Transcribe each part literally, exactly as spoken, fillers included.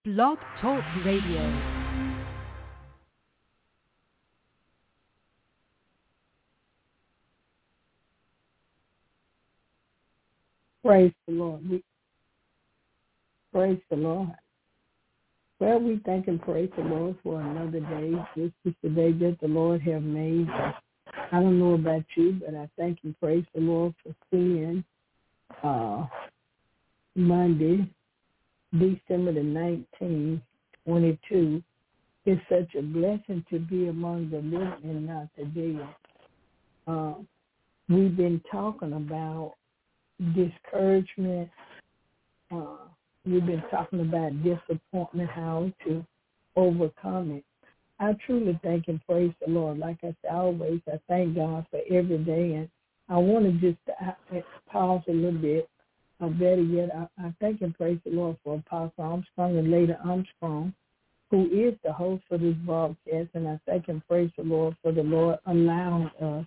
Blog Talk Radio. Praise the Lord. We, praise the Lord. Well, we thank and praise the Lord for another day. This is the day that the Lord have made. I don't know about you, but I thank and praise the Lord for seeing uh, Monday, December the nineteenth, twenty-two. It's such a blessing to be among the living and not the dead. Uh, we've been talking about discouragement. Uh, we've been talking about disappointment, how to overcome it. I truly thank and praise the Lord. Like I say always, I thank God for every day. And I want to just uh, pause a little bit. Or better yet, I, I thank and praise the Lord for Apostle Armstrong and Lady Armstrong, who is the host for this broadcast. And I thank and praise the Lord for the Lord allowing us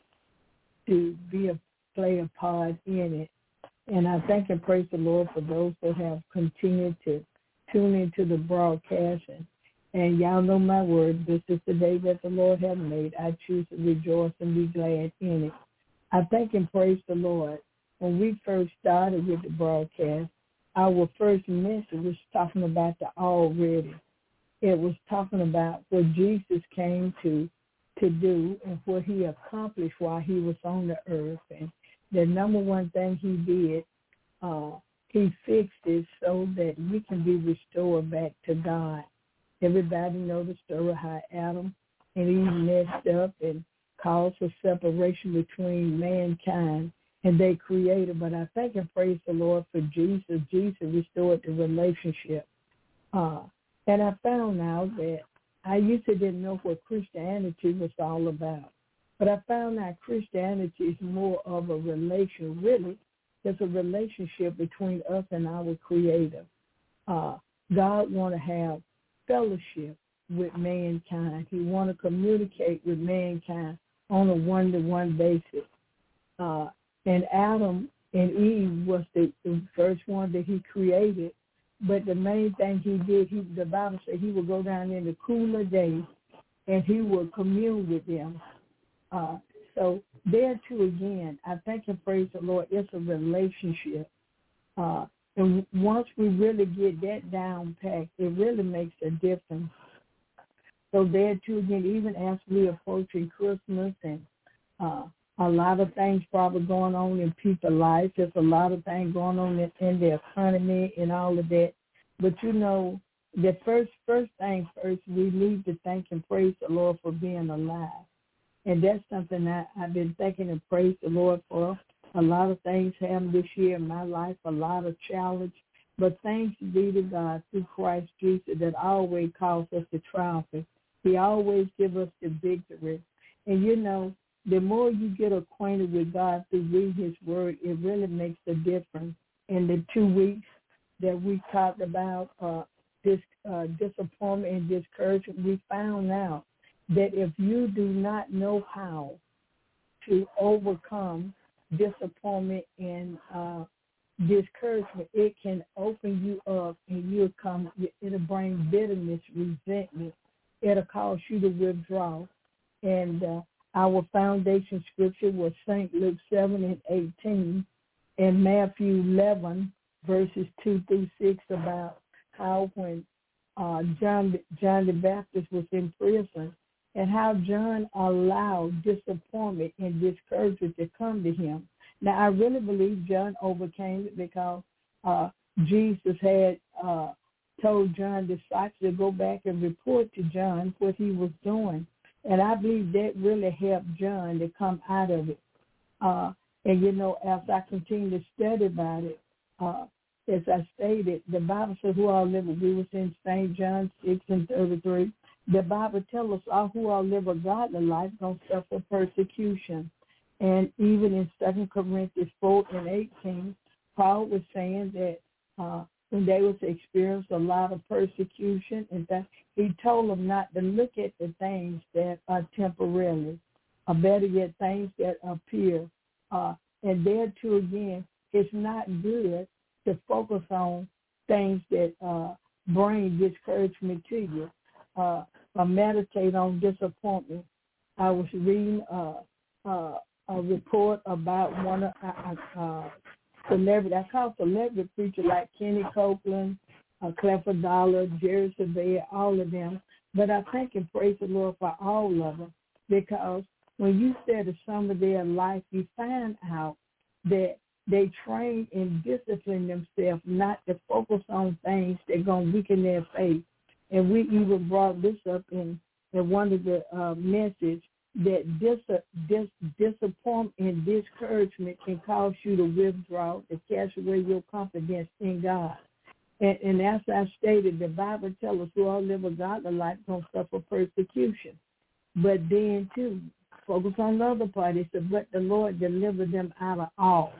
to be a play a part in it. And I thank and praise the Lord for those that have continued to tune into the broadcast. And, and y'all know my word. This is the day that the Lord has made. I choose to rejoice and be glad in it. I thank and praise the Lord. When we first started with the broadcast, our first message was talking about the already. It was talking about what Jesus came to to do and what he accomplished while he was on the earth. And the number one thing he did, uh, he fixed it so that we can be restored back to God. Everybody knows the story how Adam and Eve messed up and caused a separation between mankind and they created. But I thank and praise the Lord for Jesus. Jesus restored the relationship. Uh, and I found out that I used to didn't know what Christianity was all about. But I found out Christianity is more of a relation. Really, there's a relationship between us and our Creator. Uh, God want to have fellowship with mankind. He want to communicate with mankind on a one-to-one basis. Uh, and Adam and Eve was the, the first one that he created. But the main thing he did, he, the Bible said he would go down in the cooler days and he would commune with them. Uh, so there too again, I thank and praise the Lord. It's a relationship. Uh, and once we really get that down packed, it really makes a difference. So there too again, even as we approaching Christmas and uh, a lot of things probably going on in people's lives. There's a lot of things going on in, in the economy and all of that. But you know, the first first thing first, we need to thank and praise the Lord for being alive. And that's something that I've been thanking and praise the Lord for. A lot of things happened this year in my life, a lot of challenge. But thanks be to God through Christ Jesus that always calls us to triumph. He always gives us the victory. And you know, the more you get acquainted with God through reading his word, it really makes a difference. In the two weeks that we talked about uh, this uh, disappointment and discouragement, we found out that if you do not know how to overcome disappointment and uh, discouragement, it can open you up and you'll come, it'll bring bitterness, resentment. It'll cause you to withdraw. And uh, our foundation scripture was Saint Luke seven and eighteen and Matthew eleven, verses two through six, about how when uh, John, John the Baptist was in prison and how John allowed disappointment and discouragement to come to him. Now, I really believe John overcame it because uh, Jesus had uh, told John's disciples to go back and report to John what he was doing. And I believe that really helped John to come out of it. Uh, and, you know, as I continue to study about it, uh, as I stated, the Bible says who all live, we was in Saint John six and thirty-three. The Bible tells us all who all live a godly life going to suffer persecution. And even in Second Corinthians four and eighteen, Paul was saying that uh, when they was experiencing a lot of persecution, and that he told them not to look at the things that are temporary, or better yet, things that appear. Uh, and there too again, it's not good to focus on things that uh, bring discouragement to you. Uh, uh, meditate on disappointment. I was reading uh, uh, a report about one of uh, uh, celebrity. I call celebrity preachers like Kenny Copeland, uh, Clifford Dollar, Jerry Savelle, all of them. But I thank and praise the Lord for all of them, because when you study some of their life, you find out that they train and discipline themselves not to focus on things that are going to weaken their faith. And we even brought this up in, in one of the uh, messages, that dis- dis- disappointment and discouragement can cause you to withdraw, to cast away your confidence in God. And, and as I stated, the Bible tells us we all live a godly life going to suffer persecution. But then, too, focus on the other part. It said, but the Lord delivered them out of all.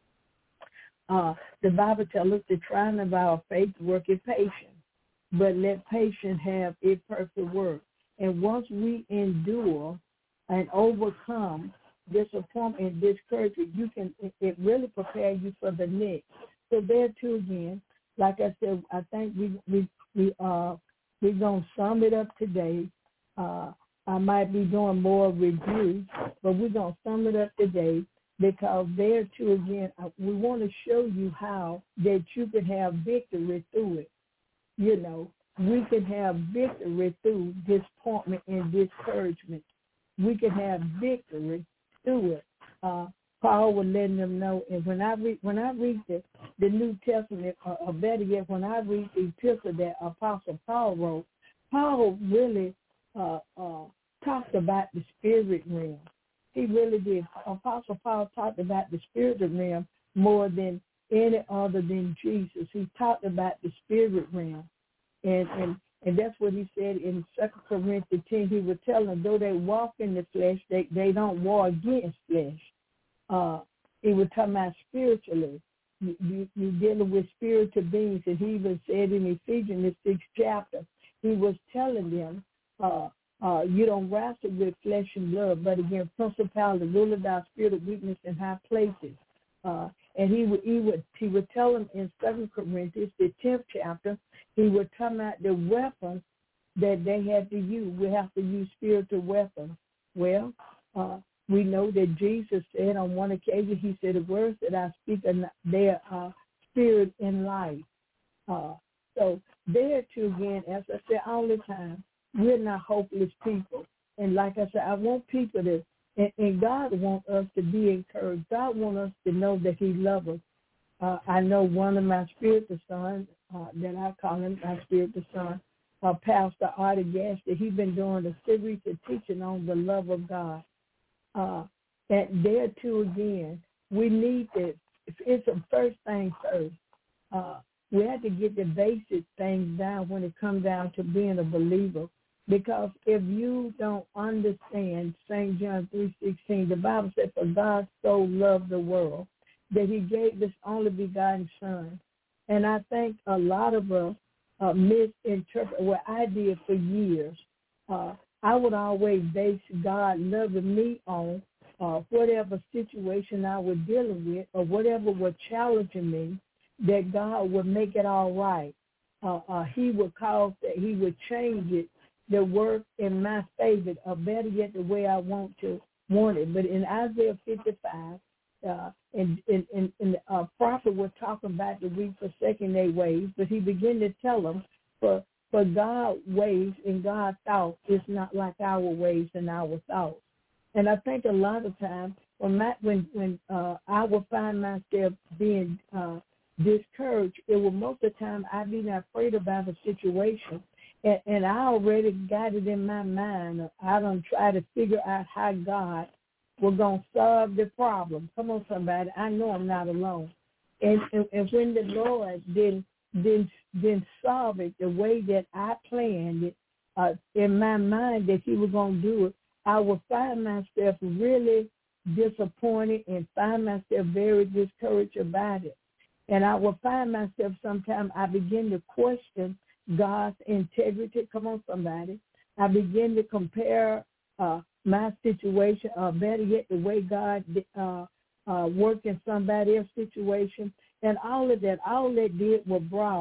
Uh, the Bible tells us the trying of our faith worketh patience, but let patience have its perfect work. And once we endure and overcome disappointment and discouragement, you can it really prepare you for the next. So there too again, like I said, I think we we we uh we're gonna sum it up today. Uh, I might be doing more reviews, but we're gonna sum it up today, because there too again, we want to show you how that you can have victory through it. You know, we can have victory through disappointment and discouragement. We can have victory through it. Uh, Paul was letting them know, and when I read when I read the, the New Testament, or, or better yet, when I read the epistle that Apostle Paul wrote, Paul really uh, uh, talked about the spirit realm. He really did. Apostle Paul talked about the spirit realm more than any other than Jesus. He talked about the spirit realm, and and. And that's what he said in Second Corinthians ten. He would tell them, though they walk in the flesh, they, they don't war against flesh. Uh, he would talk about spiritually. You, you, you're dealing with spiritual beings. And he even said in Ephesians, the sixth chapter, he was telling them, uh, uh, you don't wrestle with flesh and blood, but against principality, rule of our spirit of weakness in high places. Uh, and he would, he would he would tell them in Second Corinthians, the tenth chapter, he would come out the weapons that they had to use. We have to use spiritual weapons. Well, uh, we know that Jesus said on one occasion, he said, the words that I speak, are not, they are spirit and life. Uh, so there too, again, as I said all the time, we're not hopeless people. And like I said, I want people to, and, and God wants us to be encouraged. God wants us to know that he loves us. Uh, I know one of my spiritual sons, uh, that I call him my spiritual son, uh, Pastor Artie Gaston, he's been doing a series of teaching on the love of God. Uh, and there too, again, we need to, it's the first thing first. Uh, we have to get the basic things down when it comes down to being a believer. Because if you don't understand Saint John three sixteen, the Bible says, for God so loved the world that he gave this only begotten son. And I think a lot of us uh, misinterpret what I did for years. Uh, I would always base God loving me on uh, whatever situation I was dealing with or whatever was challenging me, that God would make it all right. Uh, uh, he would cause that he would change it to work in my favor, or better yet, the way I want to want it. But in Isaiah fifty-five, uh, and, and, and, and the uh, prophet was talking about the weak forsaking their ways, but he began to tell them, for for God's ways and God's thoughts is not like our ways and our thoughts. And I think a lot of times when my, when when uh, I will find myself being uh, discouraged, it will most of the time I be not afraid about a situation. And, and I already got it in my mind. I don't try to figure out how God was going to solve the problem. Come on, somebody. I know I'm not alone. And, and, and when the Lord didn't, didn't, didn't solve it the way that I planned it, uh, in my mind that he was going to do it, I would find myself really disappointed and find myself very discouraged about it. And I would find myself sometimes I begin to question God's integrity. Come on, somebody. I begin to compare uh, my situation, or better yet, the way God uh, uh, worked in somebody else's situation. And all of that, all that did was brought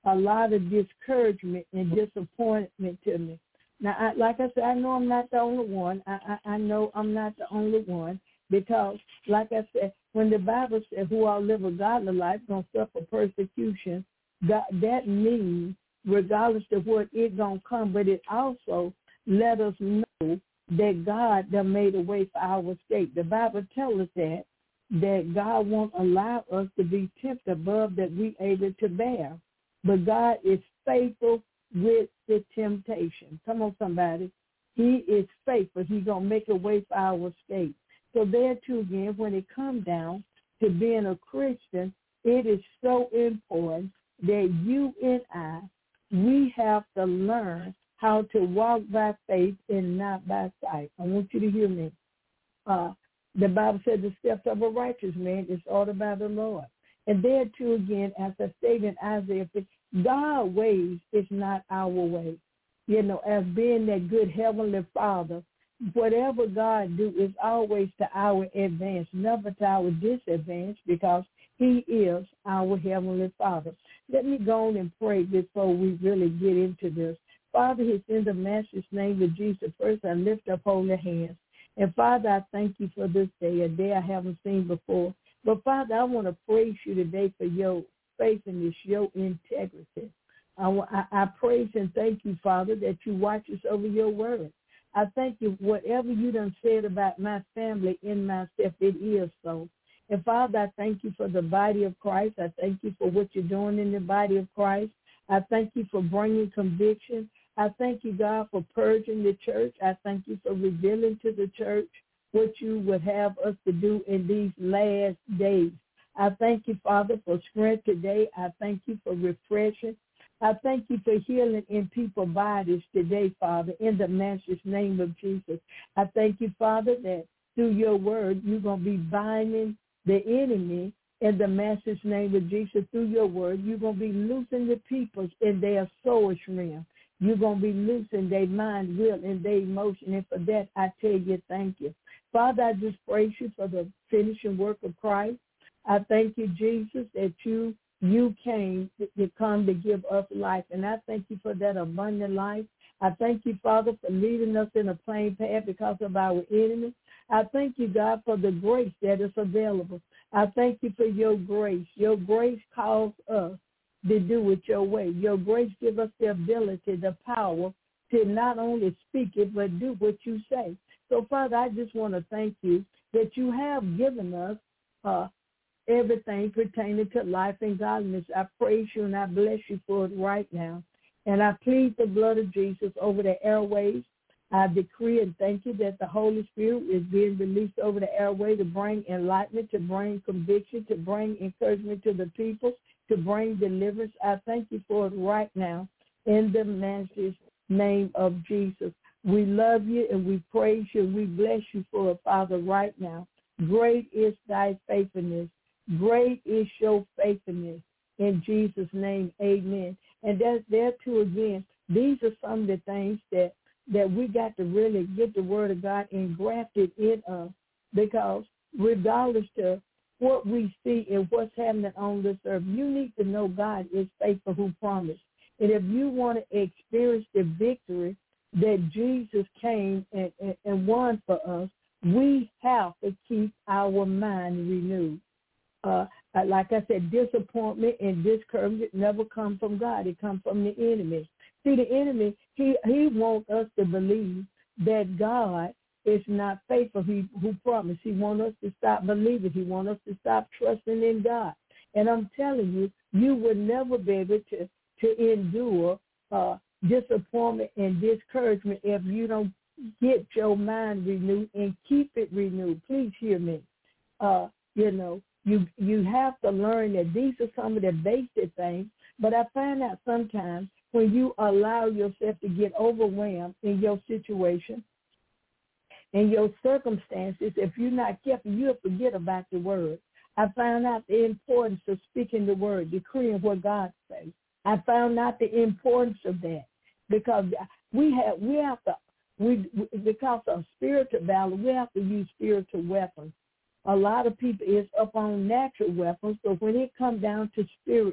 a lot of discouragement and disappointment to me. Now, I, like I said, I know I'm not the only one. I, I, I know I'm not the only one because, like I said, when the Bible says who all live a godly life going to suffer persecution, that, that means regardless of what it's going to come, but it also let us know that God done made a way for our escape. The Bible tells us that, that God won't allow us to be tempted above that we able to bear. But God is faithful with the temptation. Come on, somebody. He is faithful. He's going to make a way for our escape. So there too again, when it comes down to being a Christian, it is so important that you and I, we have to learn how to walk by faith and not by sight. I want you to hear me. Uh, the Bible said the steps of a righteous man is ordered by the Lord. And there too again, as I stated in Isaiah, God's ways is not our way. You know, as being that good heavenly Father, whatever God do is always to our advantage, never to our disadvantage, because he is our heavenly Father. Let me go on and pray before we really get into this. Father, it's in the Master's name of Jesus. First, I lift up holy hands. And Father, I thank you for this day, a day I haven't seen before. But Father, I want to praise you today for your faithfulness, your integrity. I, I, I praise and thank you, Father, that you watch us over your word. I thank you, whatever you done said about my family and myself, it is so. And Father, I thank you for the body of Christ. I thank you for what you're doing in the body of Christ. I thank you for bringing conviction. I thank you, God, for purging the church. I thank you for revealing to the church what you would have us to do in these last days. I thank you, Father, for strength today. I thank you for refreshing. I thank you for healing in people's bodies today, Father, in the Master's name of Jesus. I thank you, Father, that through your word, you're going to be binding the enemy in the Master's name of Jesus. Through your word, you're going to be loosing the peoples in their soulish realm. You're going to be loosing their mind, will, and their emotion. And for that, I tell you, thank you. Father, I just praise you for the finishing work of Christ. I thank you, Jesus, that you you came to, to come to give us life. And I thank you for that abundant life. I thank you, Father, for leading us in a plain path because of our enemy. I thank you, God, for the grace that is available. I thank you for your grace. Your grace calls us to do it your way. Your grace gives us the ability, the power to not only speak it, but do what you say. So, Father, I just want to thank you that you have given us uh, everything pertaining to life and godliness. I praise you and I bless you for it right now. And I plead the blood of Jesus over the airways. I decree and thank you that the Holy Spirit is being released over the airway to bring enlightenment, to bring conviction, to bring encouragement to the people, to bring deliverance. I thank you for it right now in the Master's name of Jesus. We love you and we praise you and we bless you for it, Father, right now. Great is thy faithfulness. Great is your faithfulness. In Jesus' name, amen. And that's there too again. These are some of the things that, that we got to really get the word of God engrafted in us, because regardless to what we see and what's happening on this earth, you need to know God is faithful who promised. And if you want to experience the victory that Jesus came and, and, and won for us, we have to keep our mind renewed. Uh, like I said, disappointment and discouragement never come from God. It comes from the enemy. See, the enemy, he, he wants us to believe that God is not faithful. He who promised. He wants us to stop believing. He wants us to stop trusting in God. And I'm telling you, you will never be able to, to endure uh, disappointment and discouragement if you don't get your mind renewed and keep it renewed. Please hear me. Uh, you know, you you have to learn that these are some of the basic things, but I find out sometimes when you allow yourself to get overwhelmed in your situation and your circumstances, if you're not careful, you'll forget about the word. I found out the importance of speaking the word, decreeing what God says. I found out the importance of that, because we have we have to we because of spiritual battle, we have to use spiritual weapons. A lot of people is up on natural weapons, but when it comes down to spirit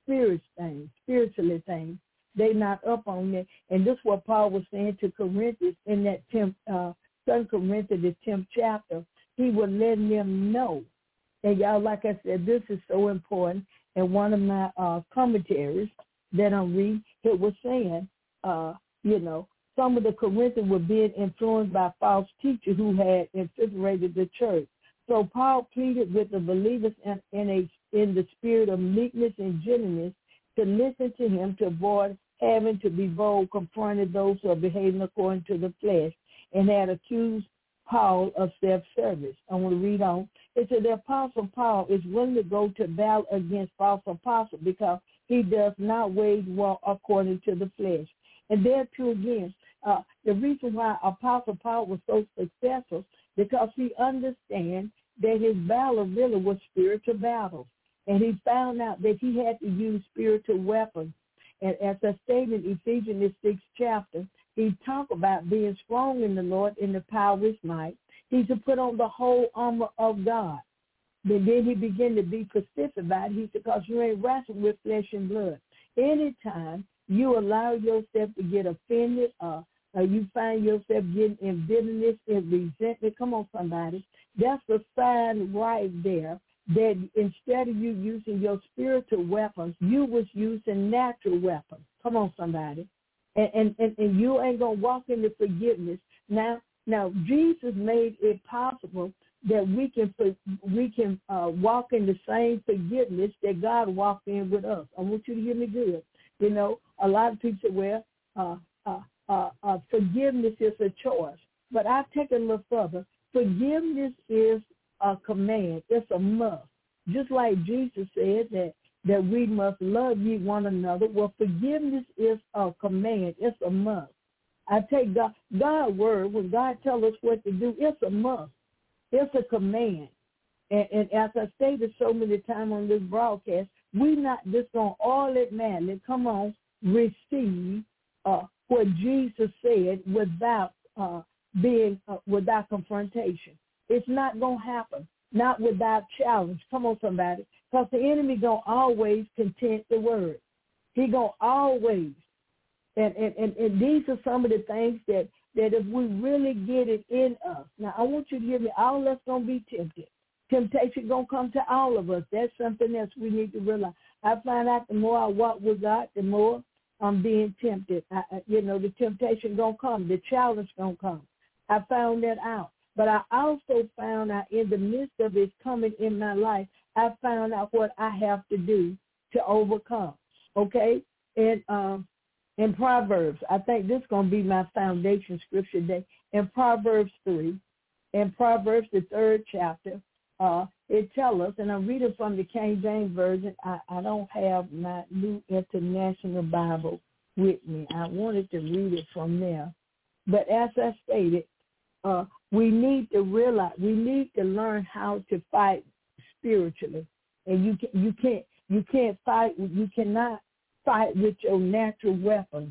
spirit things, spiritually things. They not up on that. And this is what Paul was saying to Corinthians in that tenth, uh, Second Corinthians, the tenth chapter. He was letting them know. And y'all, like I said, this is so important. And one of my uh, commentaries that I read, it was saying, uh, you know, some of the Corinthians were being influenced by false teachers who had infiltrated the church. So Paul pleaded with the believers in, in, a, in the spirit of meekness and gentleness to listen to him, to avoid having to be bold, confronting those who are behaving according to the flesh, and had accused Paul of self-service. I want to read on. It said the Apostle Paul is willing to go to battle against false apostles because he does not wage war according to the flesh. And there too again, uh, the reason why Apostle Paul was so successful because he understands that his battle really was spiritual battles. And he found out that he had to use spiritual weapons. And as I stated in Ephesians the sixth chapter, he talked about being strong in the Lord in the power of his might. He to put on the whole armor of God. But then he began to be specific about it. He said, because you ain't wrestling with flesh and blood. Anytime you allow yourself to get offended or, or you find yourself getting in bitterness and resentment, come on, somebody, that's a sign right there that instead of you using your spiritual weapons, you was using natural weapons. Come on, somebody. And, and, and, and you ain't going to walk into forgiveness. Now, now Jesus made it possible that we can we can uh, walk in the same forgiveness that God walked in with us. I want you to hear me good. You know, a lot of people say, well, uh, uh, uh, uh, forgiveness is a choice. But I take it a little further. Forgiveness is a command. It's a must. Just like Jesus said that, that we must love ye one another. Well, forgiveness is a command. It's a must. I take God, God's word, when God tells us what to do, it's a must. It's a command. And, and as I stated so many times on this broadcast, we not just going to automatically, come on, receive uh, what Jesus said without uh, being, uh, without confrontation. It's not going to happen, not without challenge. Come on, somebody. Because the enemy going to always content the word. He going to always. And, and, and, and these are some of the things that, that if we really get it in us. Now, I want you to hear me. All of us going to be tempted. Temptation going to come to all of us. That's something else we need to realize. I find out the more I walk with God, the more I'm being tempted. I, you know, the temptation going to come. The challenge going to come. I found that out. But I also found out in the midst of it coming in my life, I found out what I have to do to overcome. Okay? And um, in Proverbs, I think this is going to be my foundation scripture today. In Proverbs three, in Proverbs, the third chapter, uh, it tells us, and I'm reading from the King James Version. I, I don't have my New International Bible with me. I wanted to read it from there. But as I stated, uh, we need to realize, we need to learn how to fight spiritually. And you can, you can't you can't fight, you cannot fight with your natural weapon,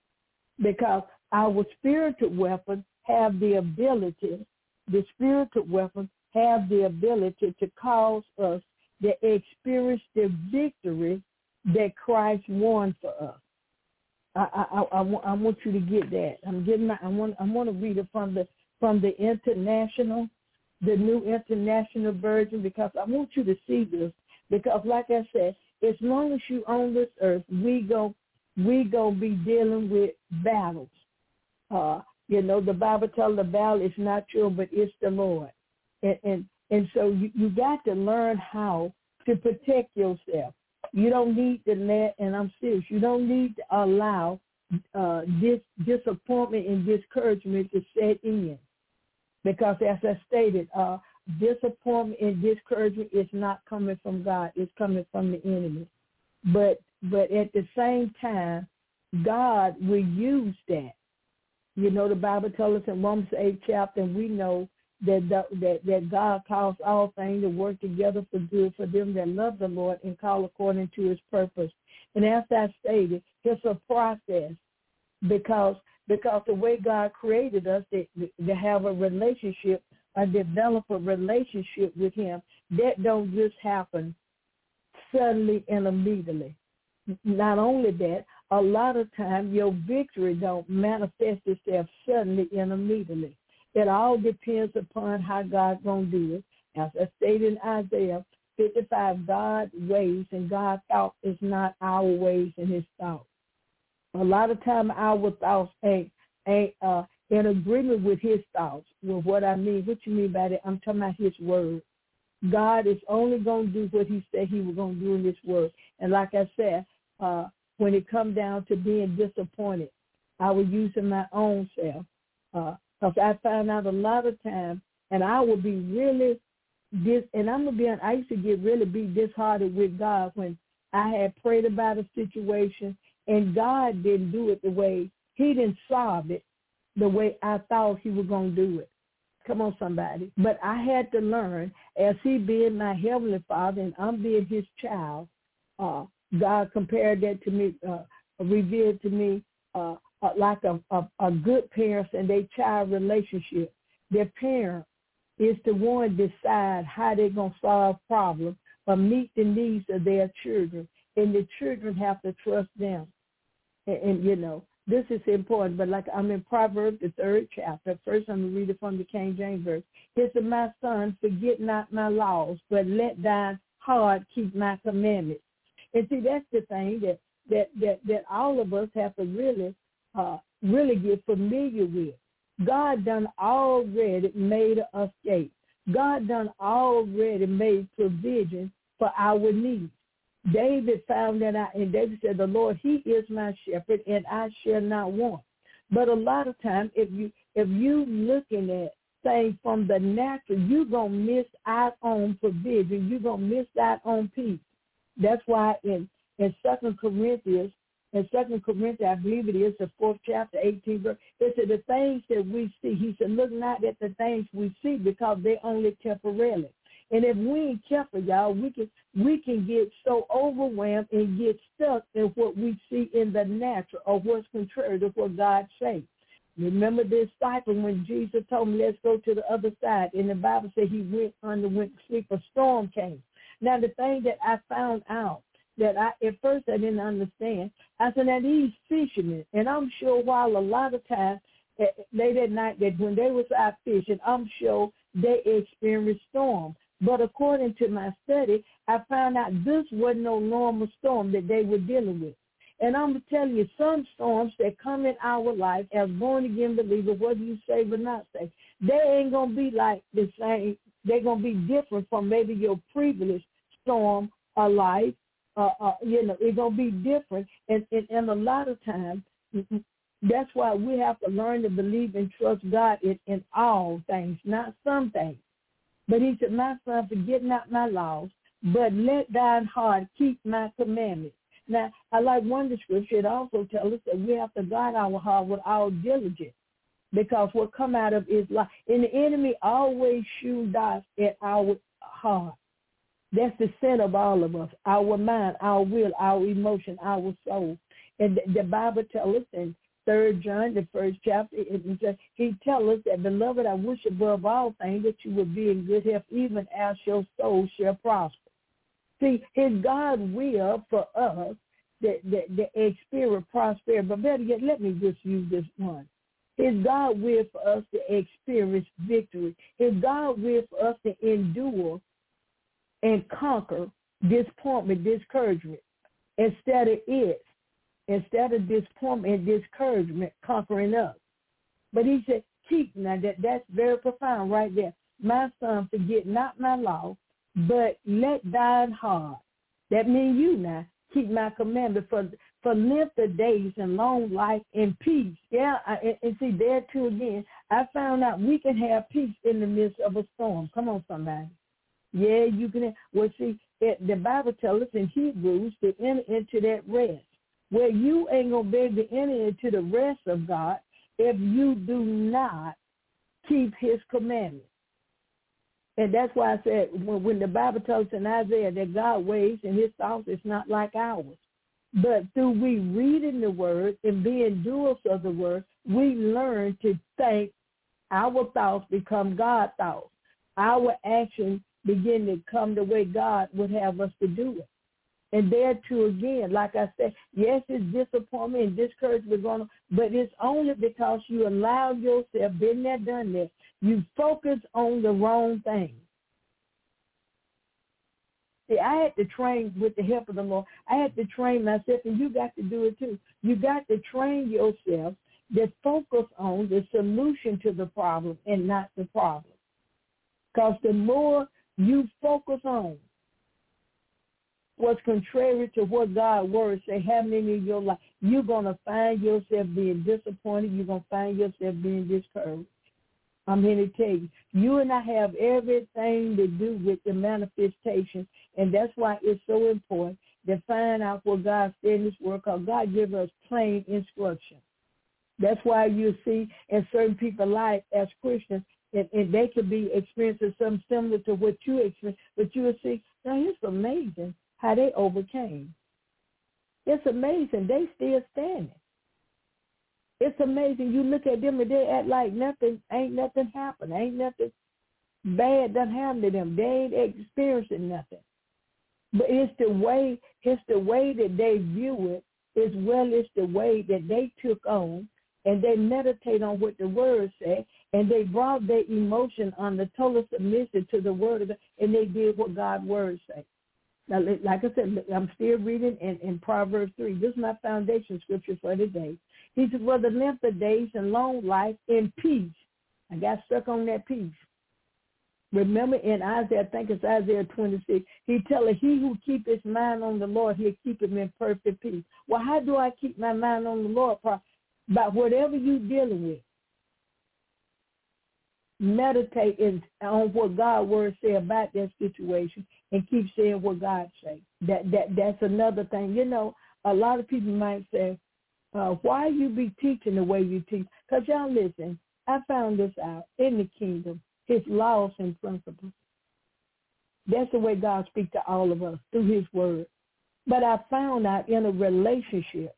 because our spiritual weapons have the ability, the spiritual weapons have the ability to cause us to experience the victory that Christ won for us. I, I, I, I want you to get that. I'm getting. My, I want. I want to read it from the from the international, the New International Version, because I want you to see this. Because, like I said, as long as you on this earth, we go, we gonna be dealing with battles. Uh, you know, the Bible tells the battle is not yours, but it's the Lord. And and, and so you, you got to learn how to protect yourself. You don't need to let, and I'm serious, you don't need to allow uh, this disappointment and discouragement to set in. Because as I stated, uh, disappointment and discouragement is not coming from God. It's coming from the enemy. But but at the same time, God will use that. You know, the Bible tells us in Romans eighth chapter, and we know that, the, that that God calls all things to work together for good for them that love the Lord and call according to his purpose. And as I stated, it's a process, because because the way God created us to, to have a relationship, or develop a relationship with him, that don't just happen suddenly and immediately. not only that, a lot of times your victory don't manifest itself suddenly and immediately. It all depends upon how God's going to do it. As I stated in Isaiah fifty-five, God's ways and God's thoughts is not our ways and his thoughts. A lot of time our thoughts ain't, ain't uh, in agreement with his thoughts. Well, what I mean, what you mean by that? I'm talking about his word. God is only going to do what he said he was going to do in this word. And like I said, uh, when it comes down to being disappointed, I was using my own self. Because uh, I found out a lot of times, and I would be really dis, and I'm going to be honest, I used to get really be disheartened with God when I had prayed about a situation and God didn't do it the way, he didn't solve it the way I thought he was going to do it. Come on, somebody. But I had to learn, as he being my heavenly Father and I'm being his child, uh, God compared that to me, uh, revealed to me uh, uh, like a, a, a good parents and their child relationship. Their parent is the one decide how they're going to solve problems or meet the needs of their children, and the children have to trust them. And, and you know, this is important, but like I'm in Proverbs, the third chapter. First, I'm going to read it from the King James Version. It says, my son, forget not my laws, but let thine heart keep my commandments. And see, that's the thing that that that, that all of us have to really, uh, really get familiar with. God done already made an escape. God done already made provision for our needs. David found that out, and David said, the Lord, he is my shepherd, and I shall not want. But a lot of times, if you if you looking at things from the natural, you're going to miss out on provision. You're going to miss out on peace. That's why in, in Second Corinthians, in Second Corinthians, I believe it is, the fourth chapter, eighteenth verse, it said the things that we see, he said, look not at the things we see because they're only temporarily. And if we ain't careful, y'all, we can we can get so overwhelmed and get stuck in what we see in the natural or what's contrary to what God says. Remember this cycle when Jesus told him, let's go to the other side. And the Bible said he went under, went to sleep, a storm came. Now, the thing that I found out that I at first I didn't understand, I said, now these fishermen, and I'm sure while a lot of times, late at night, that when they was out fishing, I'm sure they experienced storms. But according to my study, I found out this wasn't no normal storm that they were dealing with. And I'm telling you, some storms that come in our life as born-again believers, whether you save or not save, they ain't going to be like the same. They're going to be different from maybe your previous storm of life. Uh, uh, you know, it's going to be different. And, and, and a lot of times, that's why we have to learn to believe and trust God in, in all things, not some things. But he said, my son, forget not my laws, but let thine heart keep my commandments. Now, I like one description. It also tells us that we have to guard our heart with all diligence, because what come out of is life. And the enemy always shoots dots at our heart. That's the sin of all of us, our mind, our will, our emotion, our soul. And the, the Bible tells us in Third John, the first chapter, it says, he tells us that, beloved, I wish above all things that you would be in good health, even as your soul shall prosper. See, it's God's will for us that, that, that experience prosperity. But better yet, let me just use this one. It's God's will for us to experience victory. It's God's will for us to endure and conquer disappointment, discouragement, instead of it. Instead of disappointment and discouragement conquering us. But he said, keep, now that, that's very profound right there. My son, forget not my law, but let thine heart, that means you now, keep my commandment for, for length of days and long life and peace. Yeah, I, and, and see, there too again, I found out we can have peace in the midst of a storm. Come on, somebody. Yeah, you can. Well, see, it, the Bible tells us in Hebrews to enter into that rest. Where you ain't going to be able to enter into the rest of God if you do not keep his commandments. And that's why I said when, when the Bible tells us in Isaiah that God's ways and his thoughts is not like ours. But through we reading the word and being doers of the word, we learn to think our thoughts become God's thoughts. Our actions begin to come the way God would have us to do it. And there too again, like I said, yes, it's disappointment and discouragement going on, but it's only because you allowed yourself, been there, done that, you focus on the wrong thing. See, I had to train with the help of the Lord. I had to train myself, and you got to do it too. You got to train yourself to focus on the solution to the problem and not the problem. Because the more you focus on what's contrary to what God's word say happening in your life, you're going to find yourself being disappointed. You're going to find yourself being discouraged. I'm here to tell you, you and I have everything to do with the manifestation, and that's why it's so important to find out what God said in His word, because God gives us plain instruction. That's why you see in certain people's life as Christians, and, and they could be experiencing something similar to what you experience, but you will see, now it's amazing how they overcame. It's amazing. They still standing. It's amazing. You look at them and they act like nothing, ain't nothing happened. Ain't nothing bad done happened to them. They ain't experiencing nothing. But it's the way, it's the way that they view it, as well as the way that they took on, and they meditate on what the word said, and they brought their emotion on the total submission to the word of God, and they did what God's word said. Now, like I said, I'm still reading in, in Proverbs three. This is my foundation scripture for today. He said, for the length of days and long life and peace. I got stuck on that peace. Remember in Isaiah, I think it's Isaiah twenty-six, he tell her, he who keep his mind on the Lord, he'll keep him in perfect peace. Well, how do I keep my mind on the Lord? By whatever you're dealing with. Meditate on what God's word say about that situation and keep saying what God say. That that that's another thing. You know, a lot of people might say, uh, why you be teaching the way you teach? Because y'all listen, I found this out in the kingdom, his laws and principles. That's the way God speaks to all of us through his word. But I found out in a relationship,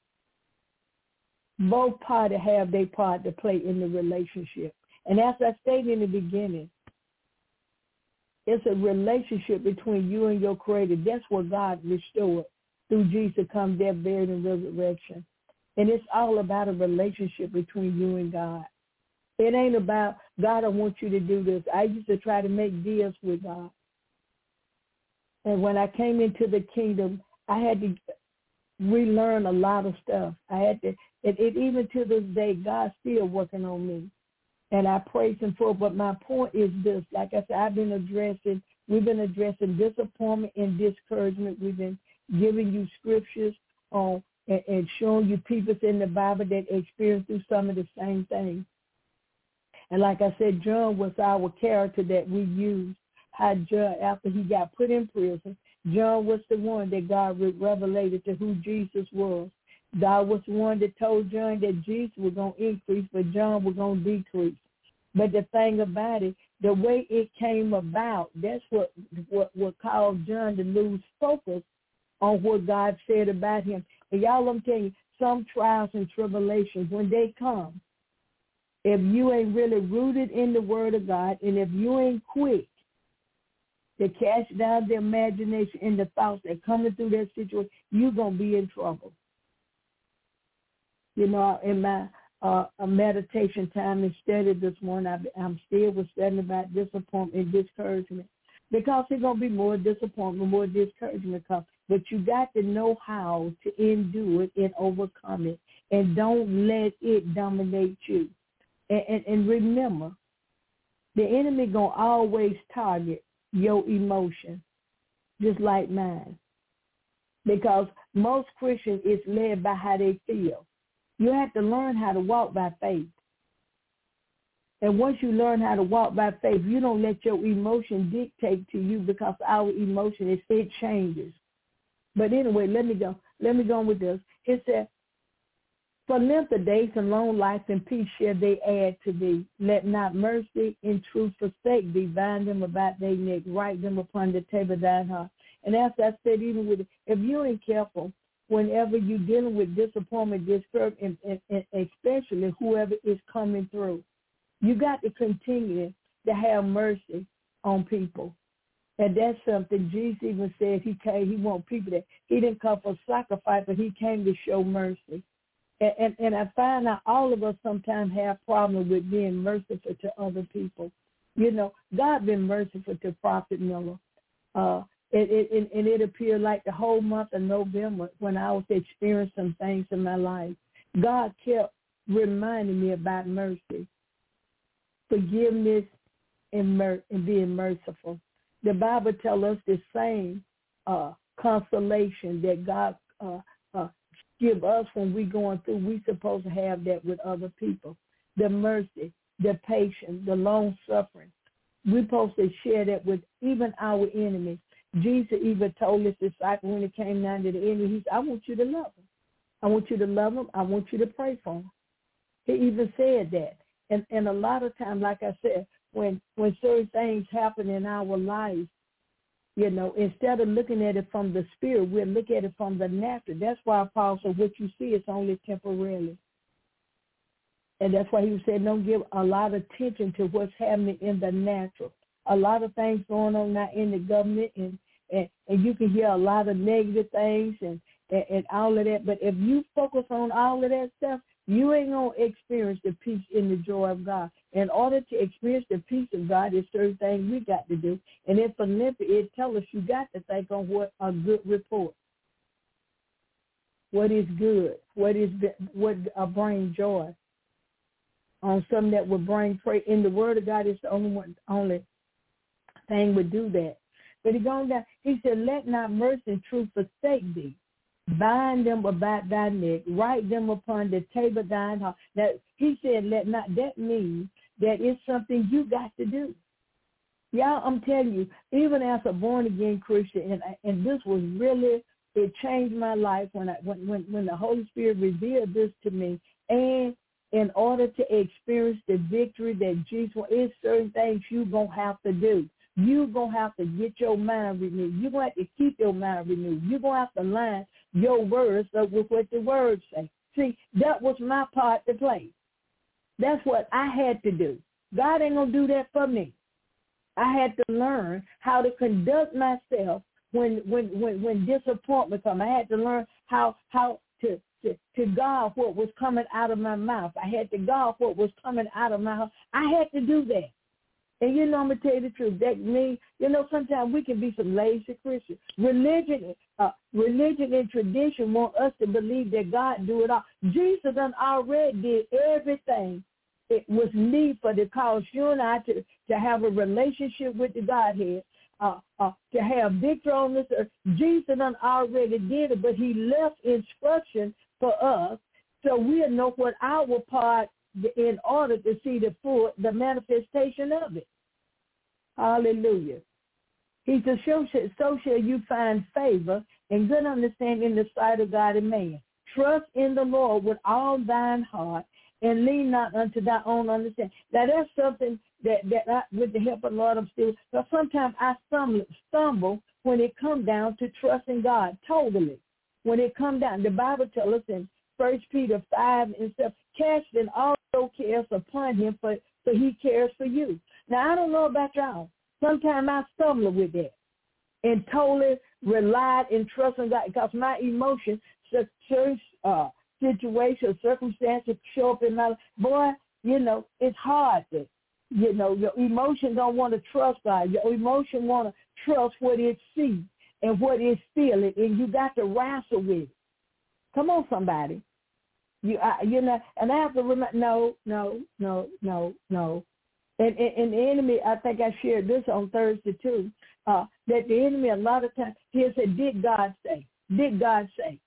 both parties have their part to play in the relationship. And as I stated in the beginning, it's a relationship between you and your Creator. That's what God restored through Jesus come, death, buried, and resurrection. And it's all about a relationship between you and God. It ain't about, God, I want you to do this. I used to try to make deals with God. And when I came into the kingdom, I had to relearn a lot of stuff. I had to, it, it even to this day, God's still working on me. And I praise him for it. But my point is this, like I said, I've been addressing, we've been addressing disappointment and discouragement. We've been giving you scriptures on and, and showing you people in the Bible that experience through some of the same things. And like I said, John was our character that we used. How John, after he got put in prison, John was the one that God revelated to who Jesus was. God was the one that told John that Jesus was going to increase, but John was going to decrease. But the thing about it, the way it came about, that's what, what, what caused John to lose focus on what God said about him. And y'all, I'm telling you, some trials and tribulations, when they come, if you ain't really rooted in the word of God, and if you ain't quick to cast down the imagination and the thoughts that coming through that situation, you're going to be in trouble. You know, in my uh, a meditation time and study this morning, I, I'm still was studying about disappointment and discouragement, because there's going to be more disappointment, more discouragement come. But you got to know how to endure it and overcome it, and don't let it dominate you. And, and, and remember, the enemy going to always target your emotion, just like mine, because most Christians is led by how they feel. You have to learn how to walk by faith. And once you learn how to walk by faith, you don't let your emotion dictate to you, because our emotion, is it changes. But anyway, let me go. Let me go on with this. It said, for length of days and long life and peace shall they add to thee. Let not mercy and truth forsake thee. Bind them about their neck. Write them upon the table of thine heart. And as I said, even with it, if you ain't careful, whenever you're dealing with disappointment, discouragement, and, and, and especially whoever is coming through, you got to continue to have mercy on people. And that's something Jesus even said he came, he want people that, he didn't come for sacrifice, but he came to show mercy. And, and, and I find out all of us sometimes have problems with being merciful to other people. You know, God been merciful to Prophet Miller. Uh, it, it, it, and it appeared like the whole month of November when I was experiencing some things in my life, God kept reminding me about mercy, forgiveness, and, mer- and being merciful. The Bible tells us the same uh, consolation that God uh, uh, give us when we're going through. We're supposed to have that with other people. The mercy, the patience, the long suffering. We're supposed to share that with even our enemies. Jesus even told his disciples when it came down to the enemy, he said, I want you to love them. I want you to love them. I want you to pray for them. He even said that. And and a lot of times, like I said, when when certain things happen in our lives, you know, instead of looking at it from the spirit, we'll look at it from the natural. That's why Paul said, what you see is only temporarily. And that's why he said, don't give a lot of attention to what's happening in the natural. A lot of things going on now in the government, and, and, and you can hear a lot of negative things and, and, and all of that. But if you focus on all of that stuff, you ain't going to experience the peace and the joy of God. In order to experience the peace of God, there's certain things we got to do. And in Philippians, it tells us you got to think on what a good report. What is good? What is what uh, bring joy? On something that would bring praise. In the Word of God, it's the only one, only thing would do that. But he going down. He said, "Let not mercy and truth forsake thee. Bind them about thy neck. Write them upon the table of thine heart." Now he said, "Let not." That means that it's something you got to do. Y'all, I'm telling you, even as a born again Christian, and and this was really, it changed my life when I when when when the Holy Spirit revealed this to me. And in order to experience the victory that Jesus wants, there's certain things you're going to have to do. You're going to have to get your mind renewed. You're going to have to keep your mind renewed. You're going to have to line your words up with what the words say. See, that was my part to play. That's what I had to do. God ain't going to do that for me. I had to learn how to conduct myself when when when, when disappointment comes. I had to learn how how to To, to guard what was coming out of my mouth. I had to guard what was coming out of my mouth. I had to do that. And you know, I'm going to tell you the truth. That means, you know, sometimes we can be some lazy Christians. Religion, uh, religion and tradition want us to believe that God do it all. Jesus done already did everything it was needful to cause you and I to, to have a relationship with the Godhead. Uh, uh, to have victory on this earth. Jesus done already did it, but he left instruction for us so we'll know what our part in order to see the full, the manifestation of it. Hallelujah. He said, so, so shall you find favor and good understanding in the sight of God and man. Trust in the Lord with all thine heart and lean not unto thy own understanding. Now, that's something that, that I, with the help of the Lord, I'm still, but sometimes I stumble, stumble when it comes down to trusting God totally. When it comes down, the Bible tells us in First Peter five and stuff, casting all your cares upon him, for, for he cares for you. Now, I don't know about y'all. Sometimes I stumble with that and totally relied and trust in God because my emotions, certain uh, situations, circumstances show up in my life. Boy, you know, it's hard to, you know, your emotion don't want to trust God. Your emotion want to trust what it sees and what it's feeling, and you got to wrestle with it. Come on, somebody. You, I, you know, and I have to remember, no, no, no, no, no. And, and, and the enemy, I think I shared this on Thursday too, uh, that the enemy a lot of times, he'll say, did God say? Did God say?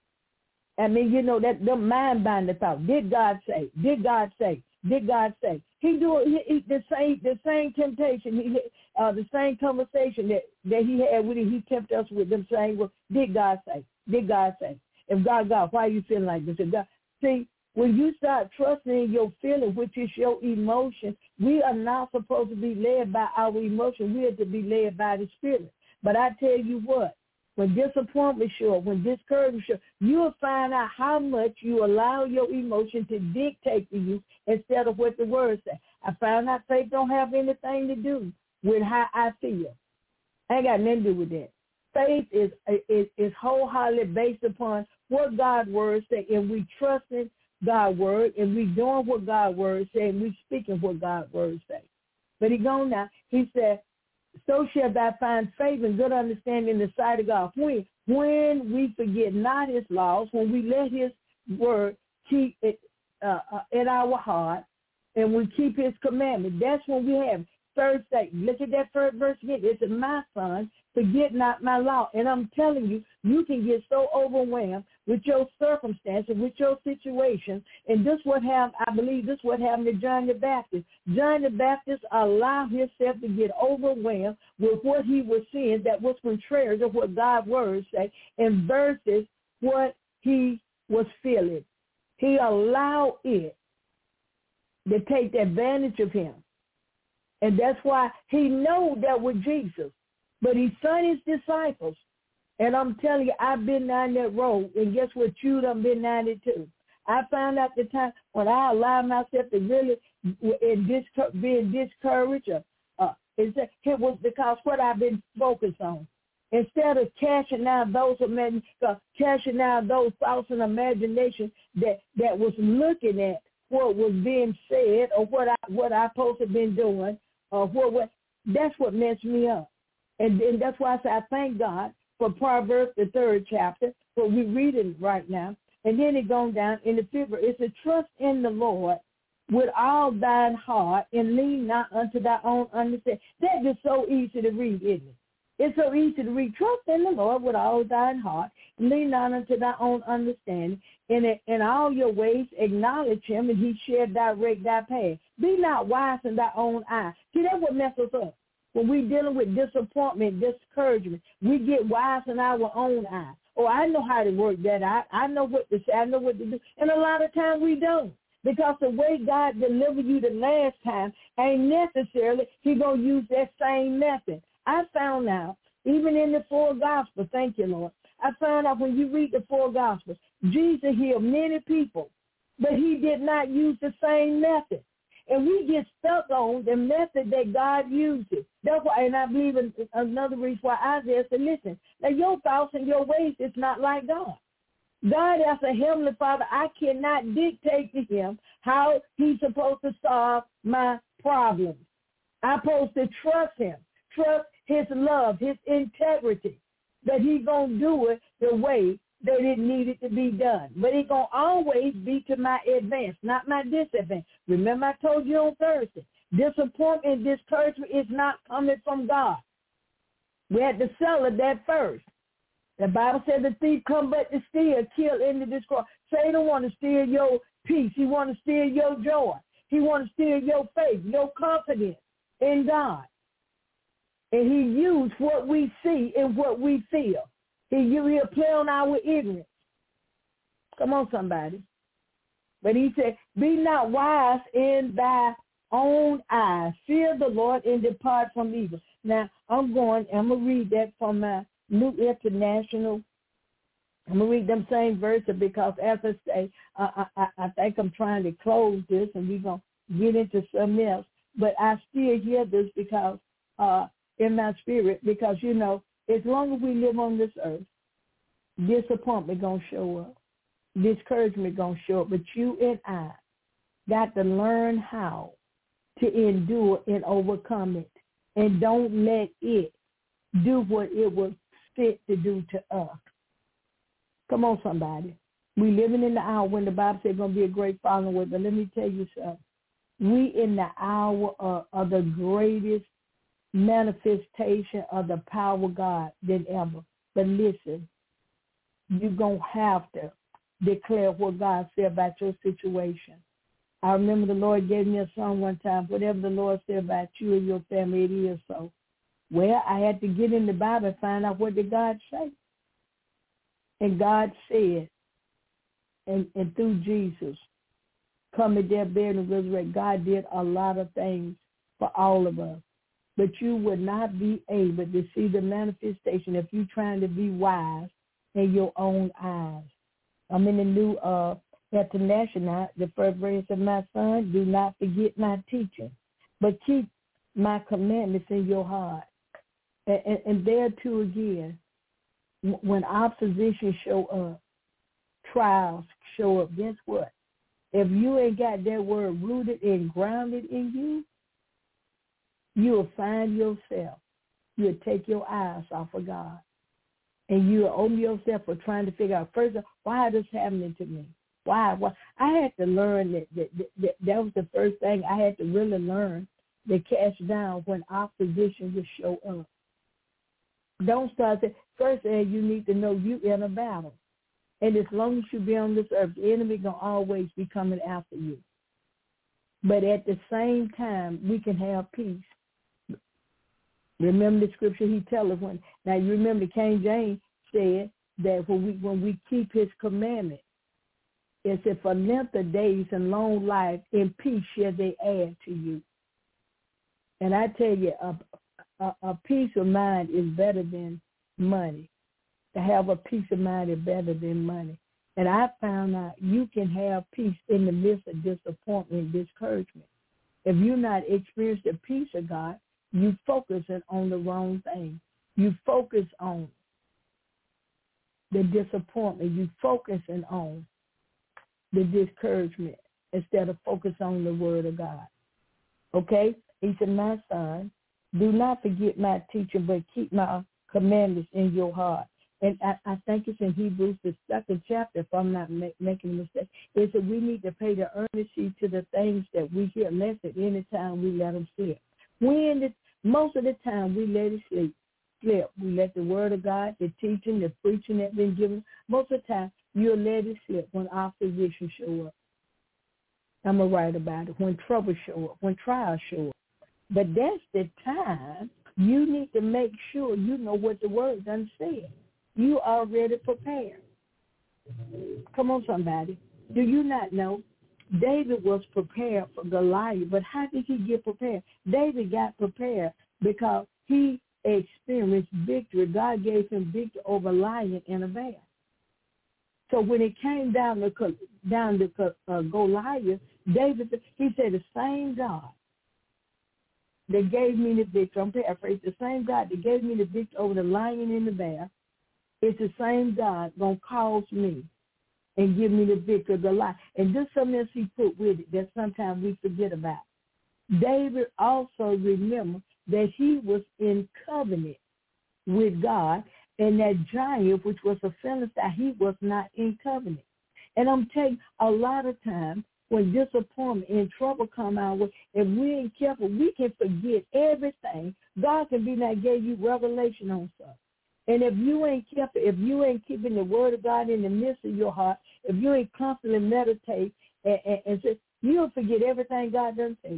I mean, you know, that the mind-binding thought. Did God say? Did God say? Did God say? He do he, he, the same the same temptation, he, uh, the same conversation that, that he had with him. He tempted us with them saying, well, did God say? Did God say? If God, God, why are you feeling like this? If God, see, when you start trusting in your feeling, which is your emotion, we are not supposed to be led by our emotion. We are to be led by the Spirit. But I tell you what, when disappointment shows, when discouragement shows, you will find out how much you allow your emotion to dictate to you instead of what the Word says. I found out faith don't have anything to do with how I feel. Ain't got nothing to do with that. Faith is is, is wholeheartedly based upon what God's word say, and we trusting God's word, and we doing what God's word say, and we speaking what God's word say. But he gone now. He said, so shall thou find favor and good understanding in the sight of God. When, when we forget not his laws, when we let his word keep it uh, uh, in our heart, and we keep his commandment, that's when we have third state. Look at that third verse again. It said, my son, forget not my law. And I'm telling you, you can get so overwhelmed with your circumstances, with your situation. And this what happened, I believe this what happened to John the Baptist. John the Baptist allowed himself to get overwhelmed with what he was seeing that was contrary to what God's words say, and versus what he was feeling. He allowed it to take advantage of him. And that's why he knew that with Jesus. But he sent his disciples. And I'm telling you, I've been down that road. And guess what? You done been down it too. I found out the time when I allowed myself to really in discour- being discouraged. Or, uh, it was because what I've been focused on. Instead of cashing out those uh, cashing out those thoughts and imaginations that, that was looking at what was being said or what I what I supposed to have been doing, or what, what that's what messed me up. And, and that's why I say I thank God for Proverbs, the third chapter, what we're reading right now. And then it goes down in the fifth verse. It's a trust in the Lord with all thine heart and lean not unto thy own understanding. That is so easy to read, isn't it? It's so easy to read. Trust in the Lord with all thine heart and lean not unto thy own understanding. In, it, in all your ways acknowledge him, and he shall direct thy path. Be not wise in thy own eyes. See, that's what messes us up. When we're dealing with disappointment, discouragement, we get wise in our own eyes. Oh, I know how to work that out. I know what to say. I know what to do. And a lot of times we don't. Because the way God delivered you the last time ain't necessarily he going to use that same method. I found out, even in the four Gospels, thank you, Lord, I found out when you read the four Gospels, Jesus healed many people, but he did not use the same method. And we get stuck on the method that God uses. That's why, and I believe in another reason why Isaiah said, listen, now your thoughts and your ways is not like God. God, as a heavenly Father, I cannot dictate to him how he's supposed to solve my problems. I'm supposed to trust him, trust his love, his integrity, that he's going to do it the way that it needed to be done. But it's going to always be to my advance, not my disadvantage. Remember I told you on Thursday, disappointment and discouragement is not coming from God. We had to settle that first. The Bible said the thief come but to steal, kill, and to destroy. Satan want to steal your peace. He want to steal your joy. He want to steal your faith, your confidence in God. And he used what we see and what we feel. He, he'll play on our ignorance. Come on, somebody. But he said, be not wise in thy own eyes. Fear the Lord and depart from evil. Now, I'm going, I'm going to read that from my New International. I'm going to read them same verses because, as I say, I, I, I think I'm trying to close this and we're going to get into something else. But I still hear this because uh, in my spirit, because, you know, as long as we live on this earth, disappointment going to show up. Discouragement going to show up. But you and I got to learn how to endure and overcome it. And don't let it do what it was fit to do to us. Come on, somebody. We living in the hour when the Bible says going to be a great following with. But let me tell you something. We in the hour of, of the greatest manifestation of the power of God than ever. But listen, you're going to have to declare what God said about your situation. I remember the Lord gave me a song one time, whatever the Lord said about you and your family, it is so. Well, I had to get in the Bible and find out what did God say. And God said, and, and through Jesus, coming there, buried, and resurrected, God did a lot of things for all of us. But you would not be able to see the manifestation if you're trying to be wise in your own eyes. I'm in the New uh, International, the first verse of my son, do not forget my teaching, but keep my commandments in your heart. And, and, and there too again, when opposition show up, trials show up, guess what? If you ain't got that word rooted and grounded in you, you'll find yourself, you'll take your eyes off of God. And you'll open yourself for trying to figure out, first, why is this happening to me? Why? Why? I had to learn that that, that that that was the first thing I had to really learn to cast down when opposition would show up. Don't start saying, first, Ed, you need to know you in a battle. And as long as you be on this earth, the enemy going to always be coming after you. But at the same time, we can have peace. Remember the scripture he tells us when, now you remember King James said that when we when we keep his commandment, it said for length of days and long life, in peace shall they add to you. And I tell you, a, a, a peace of mind is better than money. To have a peace of mind is better than money. And I found out you can have peace in the midst of disappointment and discouragement. If you're not experiencing the peace of God, you focusing on the wrong thing. You focus on the disappointment. You focusing on the discouragement instead of focus on the word of God. Okay? He said, my son, do not forget my teaching, but keep my commandments in your heart. And I, I think it's in Hebrews, the second chapter, if I'm not ma- making a mistake. It said we need to pay the earnest heed to the things that we hear, lest at any time we let them slip. When the, most of the time we let it slip, slip. We let the word of God, the teaching, the preaching that's been given, most of the time you'll let it slip when opposition show up. I'm going to write about it. When trouble show up, when trials show up. But that's the time you need to make sure you know what the word done said. You already prepared. Come on, somebody. Do you not know? David was prepared for Goliath, but how did he get prepared? David got prepared because he experienced victory. God gave him victory over lion and a bear. So when it came down to down to uh, Goliath, David, he said, the same God that gave me the victory, I'm paraphrasing, the same God that gave me the victory over the lion and the bear, it's the same God going to cause me and give me the victory of the life. And this is something else he put with it that sometimes we forget about. David also remembered that he was in covenant with God, and that giant, which was a Philistine, he was not in covenant. And I'm telling you, a lot of times when disappointment and trouble come our way, if we ain't careful, we can forget everything. God can be like gave you revelation on stuff. And if you ain't careful, if you ain't keeping the word of God in the midst of your heart, if you ain't constantly meditate and, and, and say, you'll forget everything God done say.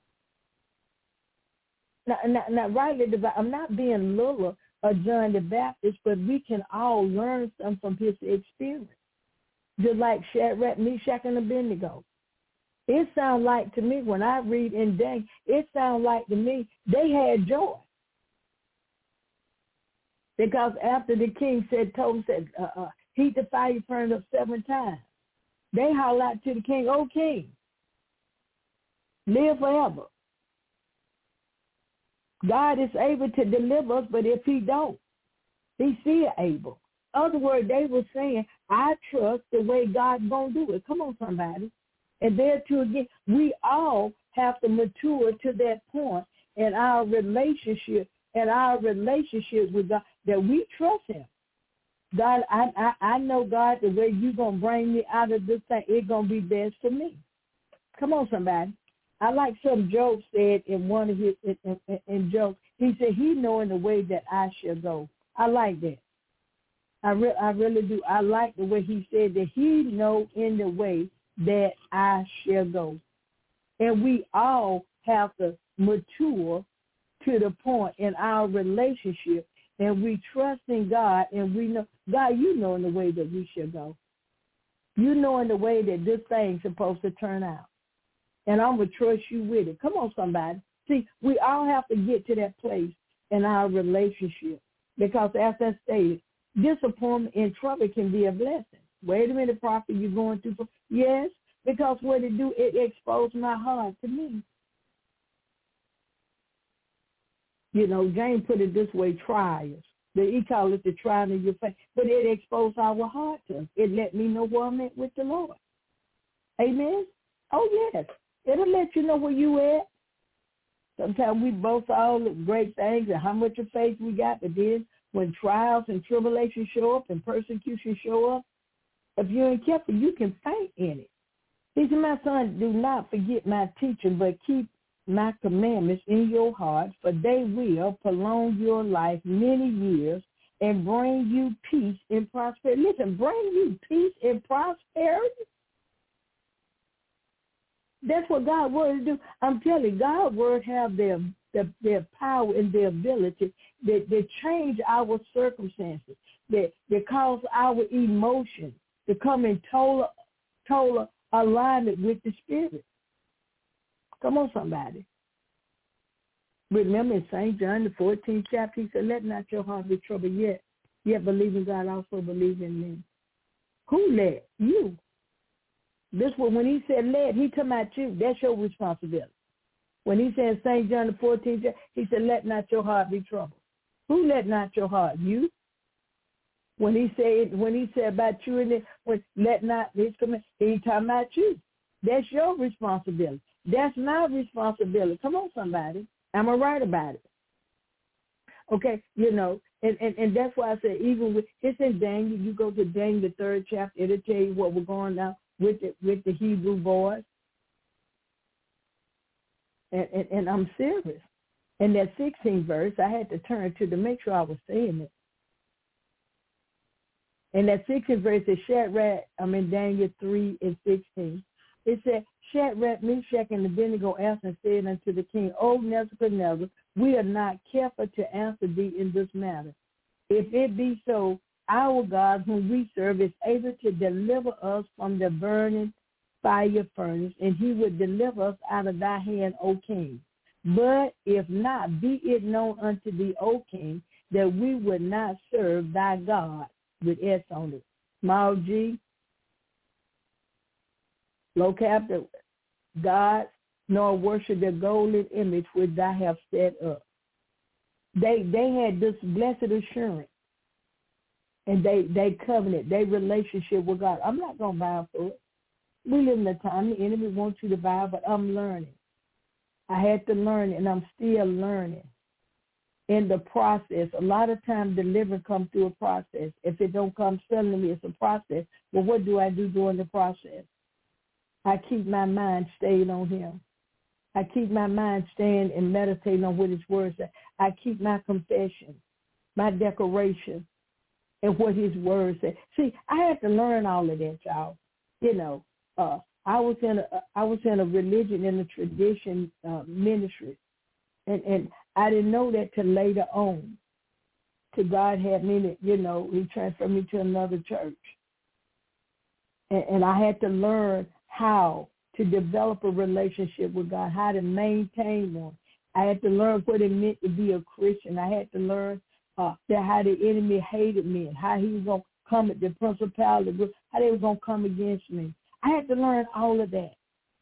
Now, now, now rightly, I'm not being Lula or John the Baptist, but we can all learn something from his experience. Just like Shadrach, Meshach, and Abednego. It sounds like to me, when I read in Daniel, it sounds like to me they had joy. Because after the king said, told him, said, uh, uh, heat the fire, burned up seven times. They holler out to the king, oh, king, live forever. God is able to deliver us, but if he don't, he's still able. In other words, they were saying, I trust the way God's going to do it. Come on, somebody. And there too again, we all have to mature to that point in our relationship, and our relationship with God, that we trust him. God, I, I, I know, God, the way you're going to bring me out of this thing, it's going to be best for me. Come on, somebody. I like something Job said in one of his, in, in, in Job. He said, he knowing the way that I shall go. I like that. I, re- I really do. I like the way he said that he know in the way that I shall go. And we all have to mature to the point in our relationship, and we trust in God, and we know, God, you know in the way that we should go. You know in the way that this thing's supposed to turn out. And I'm going to trust you with it. Come on, somebody. See, we all have to get to that place in our relationship, because as I stated, disappointment and trouble can be a blessing. Wait a minute, prophet, you're going through. Yes, because what it do, it exposed my heart to me. You know, James put it this way, trials. He called it the trial of your faith. But it exposed our heart to us. It let me know where I'm at with the Lord. Amen? Oh, yes. It'll let you know where you at. Sometimes we boast all the great things and how much of faith we got, but then when trials and tribulations show up and persecution show up, if you ain't careful, you can faint in it. He said, my son, do not forget my teaching, but keep my commandments in your heart, for they will prolong your life many years and bring you peace and prosperity. Listen, bring you peace and prosperity. That's what God's word do. I'm telling you, God's word have their, their, their power and their ability that, that change our circumstances, that, that cause our emotions to come in total, total alignment with the Spirit. Come on, somebody. Remember in Saint John, the fourteenth chapter, he said, let not your heart be troubled yet. Yet believe in God, also believe in me. Who led? You. This one, when he said let, he talking about you. That's your responsibility. When he said Saint John, the fourteenth chapter, he said, let not your heart be troubled. Who let not your heart? You. When he said, when he said about you and it, when let not his command, he talking about you. That's your responsibility. That's my responsibility. Come on, somebody. Am I right about it? Okay, you know, and, and, and that's why I said even with, it's in Daniel, you go to Daniel, the third chapter, it'll tell you what we're going now with the, with the Hebrew boys. And, and, and I'm serious. In that sixteenth verse, I had to turn to to make sure I was saying it. In that sixteenth verse, it Shadrach, I'm in Daniel three and sixteen. It said, Shadrach, Meshach, and Abednego answered and said unto the king, O Nebuchadnezzar, we are not careful to answer thee in this matter. If it be so, our God whom we serve is able to deliver us from the burning fire furnace, and he would deliver us out of thy hand, O king. But if not, be it known unto thee, O king, that we would not serve thy God, with S on it. Small g, low capital, God, nor worship the golden image which thou hast set up. They they had this blessed assurance, and they they covenant, they relationship with God. I'm not going to bow for it. We live in a time the enemy wants you to bow, but I'm learning. I had to learn, and I'm still learning. In the process, a lot of times deliverance comes through a process. If it don't come suddenly, it's a process. Well, what do I do during the process? I keep my mind stayed on him. I keep my mind staying and meditating on what his word says. I keep my confession, my declaration, and what his word says. See, I had to learn all of that, y'all. You know, uh, I was in a I was in a religion and a tradition uh, ministry, and and I didn't know that till later on. Till God had me, to, you know, he transferred me to another church, and, and I had to learn how to develop a relationship with God, how to maintain one. I had to learn what it meant to be a Christian. I had to learn uh, that how the enemy hated me and how he was going to come at the principality, how they were going to come against me. I had to learn all of that.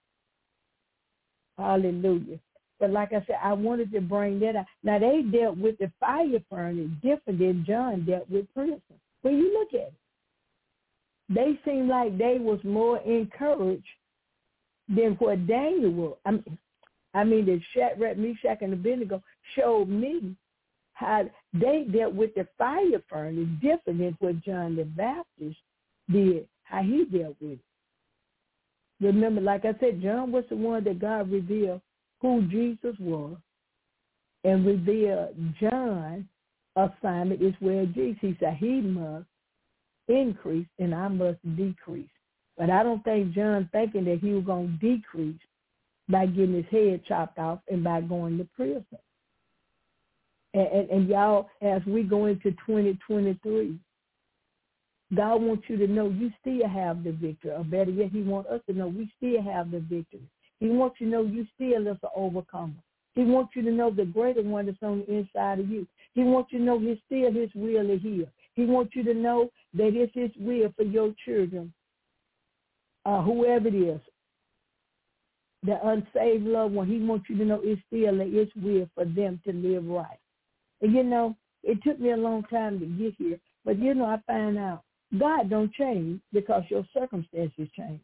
Hallelujah. But like I said, I wanted to bring that out. Now, they dealt with the fire furnace different than John dealt with prison. When you look at it, they seemed like they was more encouraged than what Daniel was. I mean, I mean the Shadrach, Meshach, and Abednego showed me how they dealt with the fire furnace different than what John the Baptist did, how he dealt with it. Remember, like I said, John was the one that God revealed who Jesus was, and revealed John's assignment is where Jesus. He said he must increase and I must decrease. But I don't think John thinking that he was going to decrease by getting his head chopped off and by going to prison. And, and, and y'all, as we go into twenty twenty-three, God wants you to know you still have the victory. Or better yet, he wants us to know we still have the victory. He wants you to know you still is an overcomer. He wants you to know the greater one that's on the inside of you. He wants you to know he's still his will to heal. He wants you to know that it's his will for your children, uh, whoever it is, the unsaved loved one, he wants you to know it's still it's will for them to live right. And, you know, it took me a long time to get here. But, you know, I find out God don't change because your circumstances change.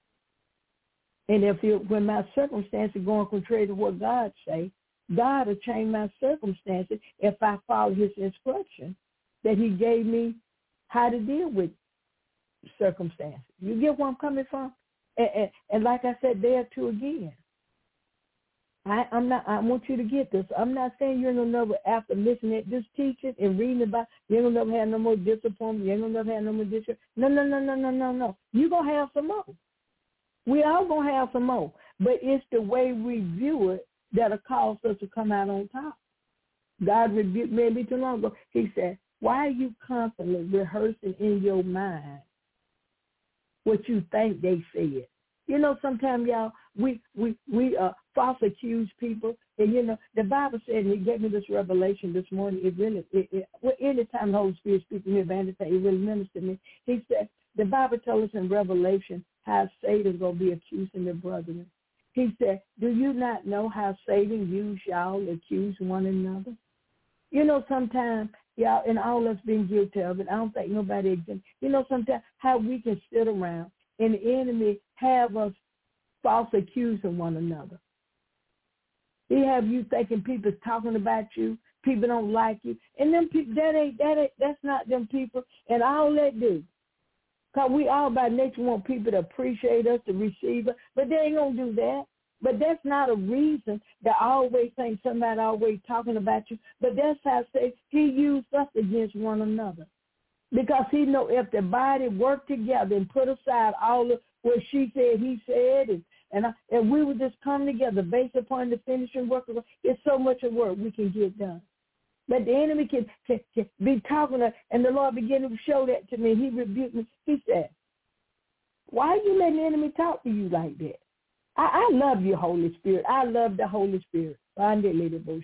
And if you, when my circumstances are going contrary to what God say, God will change my circumstances if I follow his instruction that he gave me how to deal with circumstances. You get where I'm coming from? And, and, and like I said, there too again, I, I'm not. I want you to get this. I'm not saying you're gonna never, after listening to this teaching and reading about, you're gonna never have no more disappointment. You're gonna never have no more disappointment. No, no, no, no, no, no, no. You're gonna have some more. We all gonna have some more. But it's the way we view it that'll cause us to come out on top. God rebuked me maybe too long ago. He said, "Why are you constantly rehearsing in your mind what you think they said?" You know, sometimes, y'all, we we we uh, false accuse people. And, you know, the Bible said, he gave me this revelation this morning. It really, it, it, well, anytime the Holy Spirit speaks to me about anything, it really ministered to me. He said, the Bible tells us in Revelation how Satan's going to be accusing the brethren. He said, do you not know how Satan used y'all to accuse one another? You know, sometimes, y'all, and all us being guilty of it, I don't think nobody exists. You know, sometimes how we can sit around and the enemy have us false accusing one another. He have you thinking people talking about you, people don't like you, and them people, that ain't that ain't that's not them people, and all that do. Cause we all by nature want people to appreciate us, to receive us, but they ain't gonna do that. But that's not a reason to always think somebody always talking about you. But that's how I say he used us against one another. Because he know if the body worked together and put aside all of what she said, he said, and and, I, and we would just come together based upon the finishing work of, it's so much of work we can get done. But the enemy can, can, can be talking to, and the Lord began to show that to me. He rebuked me. He said, why are you letting the enemy talk to you like that? I, I love you, Holy Spirit. I love the Holy Spirit. Why are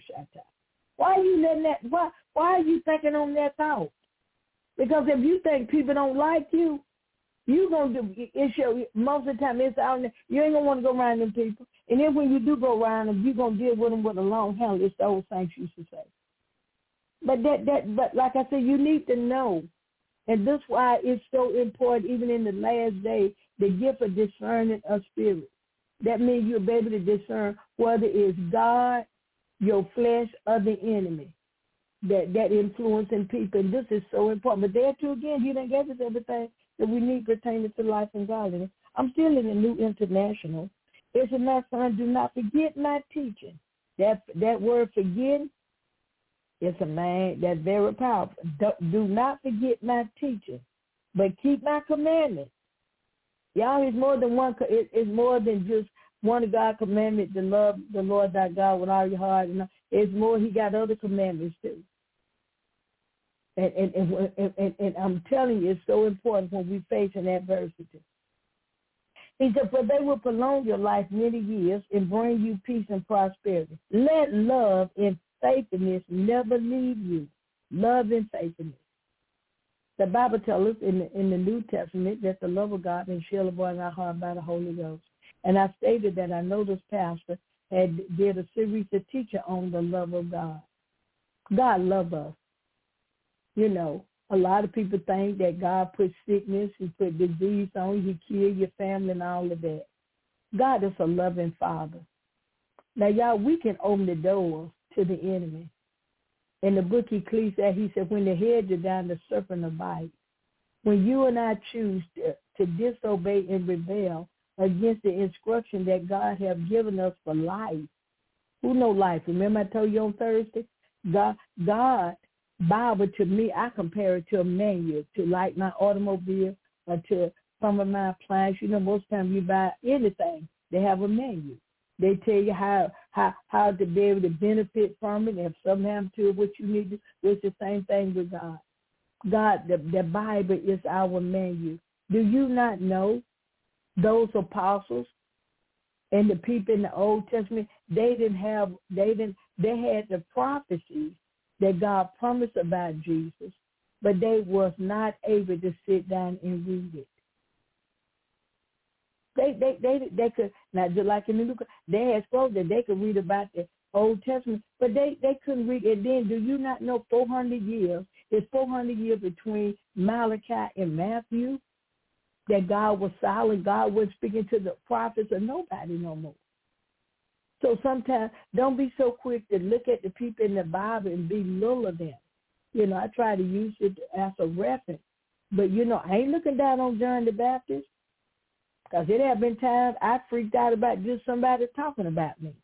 you letting that, why, why are you thinking on that thought? Because if you think people don't like you, you gonna do it's your most of the time it's out there. You ain't gonna want to go around them people. And then when you do go around them, you gonna deal with them with a long handle. It's the old saints used to say. But that that but like I said, you need to know, and that's why it's so important, even in the last day, the gift of discerning of spirit. That means you'll be able to discern whether it's God, your flesh, or the enemy. That that influencing people, and this is so important. But there too again, he done gave us everything that we need pertaining to life and godliness. I'm still in the New International. It's enough, son, do not forget my teaching. That that word forgetting is a man that's very powerful. Do, do not forget my teaching, but keep my commandments. Y'all, it's more than one. It, it's more than just one of God's commandments to love the Lord thy God with all your heart. And it's more. He got other commandments too. And, and, and, and, and I'm telling you, it's so important when we face an adversity. He said, for they will prolong your life many years and bring you peace and prosperity. Let love and faithfulness never leave you. Love and faithfulness. The Bible tells us in the, in the New Testament that the love of God is shed abroad in our heart by the Holy Ghost. And I stated that I know this pastor had did a series of teaching on the love of God. God loves us. You know, a lot of people think that God put sickness, he put disease on you, he killed your family and all of that. God is a loving Father. Now, y'all, we can open the doors to the enemy. In the book Ecclesiastes, he said, when the hedge is down, the serpent will bite. When you and I choose to, to disobey and rebel against the instruction that God has given us for life, who know life? Remember I told you on Thursday? God, God, Bible to me, I compare it to a manual, to like my automobile or to some of my appliances. You know, most times you buy anything, they have a manual. They tell you how, how, how to be able to benefit from it. If something happens to it, what you need to do. It's the same thing with God. God, the, the Bible is our manual. Do you not know those apostles and the people in the Old Testament, they didn't have, they didn't, they had the prophecies that God promised about Jesus, but they was not able to sit down and read it. They they they they could, not just like in the New, they had spoke that they could read about the Old Testament, but they, they couldn't read it then. Do you not know four hundred years? There's four hundred years between Malachi and Matthew that God was silent. God was speaking to the prophets or nobody no more. So sometimes don't be so quick to look at the people in the Bible and belittle them. You know, I try to use it as a reference. But, you know, I ain't looking down on John the Baptist, because it have been times I freaked out about just somebody talking about me.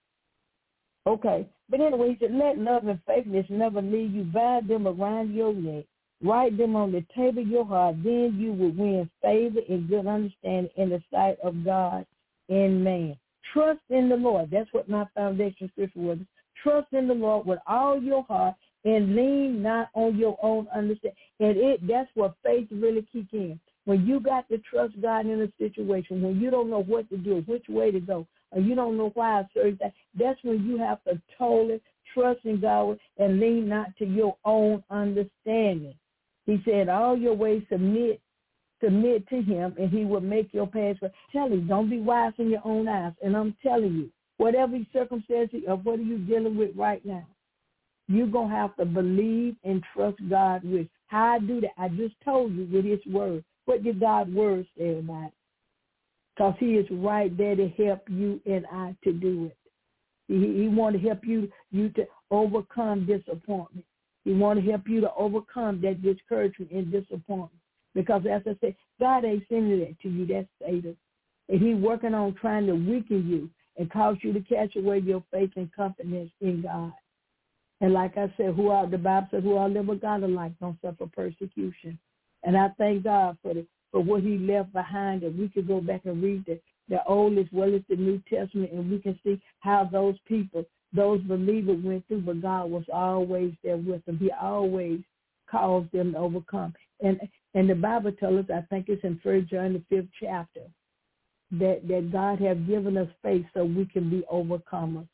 Okay. But anyway, he said, let love and faithfulness never leave you. Bind them around your neck. Write them on the table of your heart. Then you will win favor and good understanding in the sight of God and man. Trust in the Lord. That's what my foundation scripture was. Trust in the Lord with all your heart and lean not on your own understanding. And it that's where faith really kick in. When you got to trust God in a situation, when you don't know what to do, which way to go, or you don't know why a certain thing, that's when you have to totally trust in God and lean not to your own understanding. He said, all your ways submit, submit to him, and he will make your paths. Tell him, don't be wise in your own eyes. And I'm telling you, whatever circumstances or what are you dealing with right now, you're going to have to believe and trust God with. How I do that, I just told you with his word. What did God's word say about it? Because he is right there to help you and I to do it. He, he wants to help you, you to overcome disappointment. He wants to help you to overcome that discouragement and disappointment. Because as I said, God ain't sending that to you. That's Satan. And he's working on trying to weaken you and cause you to catch away your faith and confidence in God. And like I said, who are the Bible says, who are live a godly life don't suffer persecution. And I thank God for the, for what he left behind, and we could go back and read the, the Old as well as the New Testament, and we can see how those people, those believers went through, but God was always there with them. He always caused them to overcome. And and the Bible tells us, I think it's in First John the fifth chapter, that, that God has given us faith so we can be overcomers.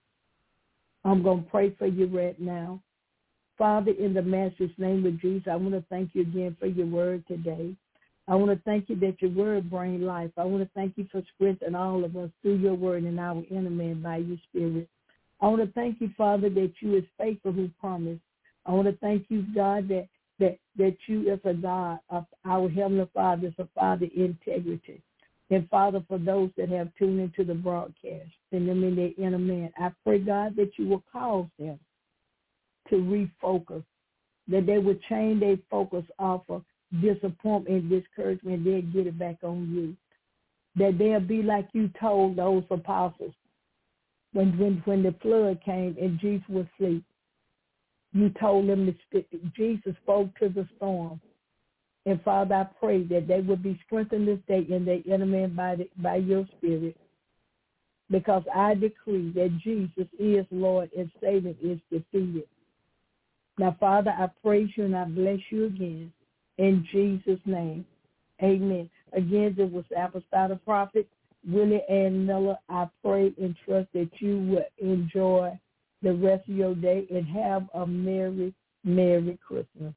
I'm going to pray for you right now. Father, in the Master's name of Jesus, I want to thank you again for your word today. I want to thank you that your word brings life. I want to thank you for strengthening all of us through your word and our inner man by your spirit. I want to thank you, Father, that you is faithful who promised. I want to thank you, God, that that, that you is a God of our Heavenly Father, is a Father integrity. And, Father, for those that have tuned into the broadcast, send them in their inner man. I pray, God, that you will cause them to refocus, that they would change their focus off of disappointment and discouragement, and they'll get it back on you. That they'll be like you told those apostles when when, when the flood came and Jesus was asleep. You told them to speak. Jesus spoke to the storm. And, Father, I pray that they would be strengthened this day in their inner man by, the, by your spirit, because I decree that Jesus is Lord and Satan is defeated. Now, Father, I praise you and I bless you again in Jesus' name. Amen. Again, this was Apostolic Prophet Willie Ann Miller. I pray and trust that you will enjoy the rest of your day and have a Merry, Merry Christmas.